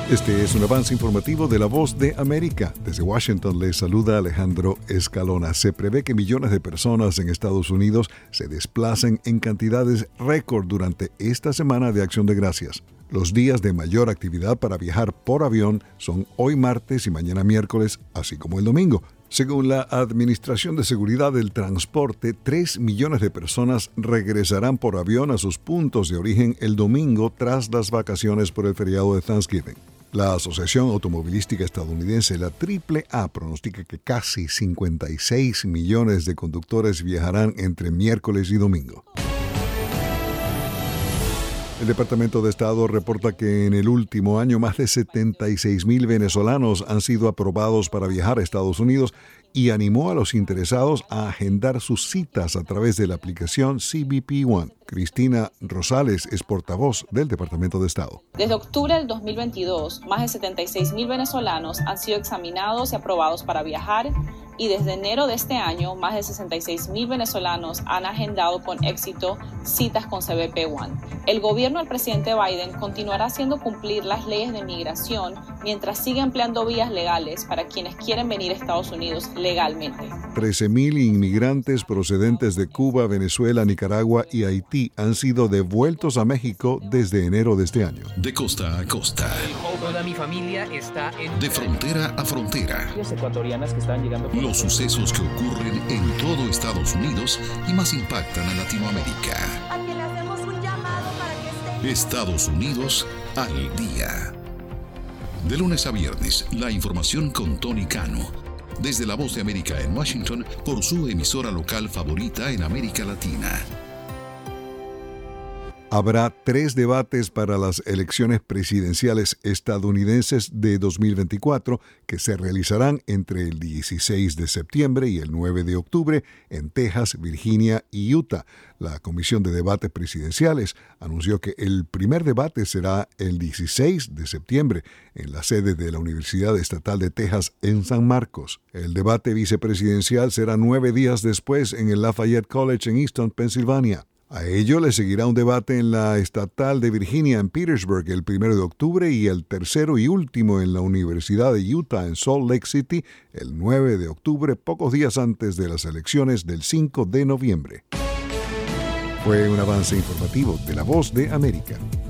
Este es un avance informativo de La Voz de América. Desde Washington les saluda Alejandro Escalona. Se prevé que millones de personas en Estados Unidos se desplacen en cantidades récord durante esta semana de Acción de Gracias. Los días de mayor actividad para viajar por avión son hoy martes y mañana miércoles, así como el domingo. Según la Administración de Seguridad del Transporte, 3 millones de personas regresarán por avión a sus puntos de origen el domingo tras las vacaciones por el feriado de Thanksgiving. La Asociación Automovilística Estadounidense, la AAA, pronostica que casi 56 millones de conductores viajarán entre miércoles y domingo. El Departamento de Estado reporta que en el último año más de 76,000 venezolanos han sido aprobados para viajar a Estados Unidos y animó a los interesados a agendar sus citas a través de la aplicación CBP One. Cristina Rosales es portavoz del Departamento de Estado. Desde octubre del 2022, más de 76,000 venezolanos han sido examinados y aprobados para viajar, y desde enero de este año, más de 66,000 venezolanos han agendado con éxito citas con CBP One. El gobierno del presidente Biden continuará haciendo cumplir las leyes de migración mientras sigue empleando vías legales para quienes quieren venir a Estados Unidos legalmente. 13,000 inmigrantes procedentes de Cuba, Venezuela, Nicaragua y Haití han sido devueltos a México desde enero de este año. De costa a costa. Toda mi familia está en... De frontera a frontera. Las ecuatorianas que están llegando... Los sucesos que ocurren en todo Estados Unidos y más impactan a Latinoamérica. A quien le hacemos un llamado para que esté... Estados Unidos al día. De lunes a viernes, la información con Tony Cano. Desde La Voz de América en Washington, por su emisora local favorita en América Latina. Habrá 3 debates para las elecciones presidenciales estadounidenses de 2024 que se realizarán entre el 16 de septiembre y el 9 de octubre en Texas, Virginia y Utah. La Comisión de Debates Presidenciales anunció que el primer debate será el 16 de septiembre en la sede de la Universidad Estatal de Texas en San Marcos. El debate vicepresidencial será 9 días después en el Lafayette College en Easton, Pensilvania. A ello le seguirá un debate en la Estatal de Virginia en Petersburg el 1 de octubre y el tercero y último en la Universidad de Utah en Salt Lake City el 9 de octubre, pocos días antes de las elecciones del 5 de noviembre. Fue un avance informativo de La Voz de América.